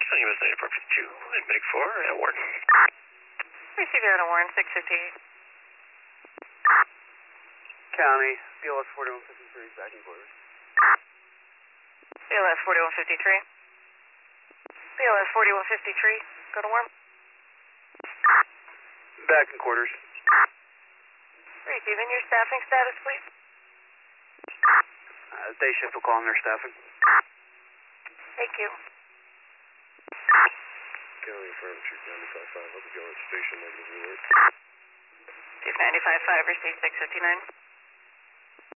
USA 452 and Medic 4 at Warren. Receive you on a Warren 658. County, BLS 4153, back in quarters. BLS 4153. BLS 4153, go to Warren. Back in quarters. Receiving your staffing status, please. Day shift will call on their staffing. Thank you. County Affirm, Chief 95.5, hope you go at station negative alert. Chief 95.5, receive 659.